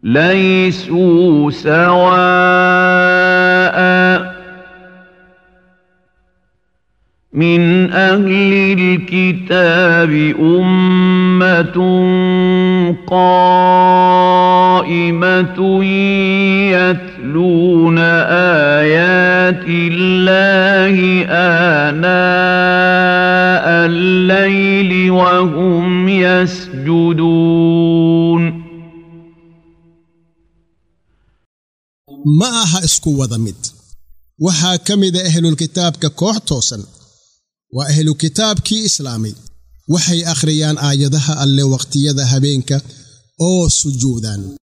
ليسوا سواء من أهل الكتاب أمة قائمة يتلون آيات الله آناء الليل وهم يسجدون ما aha isku wada mid waxa kamid ahlul kitaabka koox toosan wa ahlul kitaabkii islaamay waxay akhriyaan aayadaha alle waqtiyada habeenka oo sujuudaan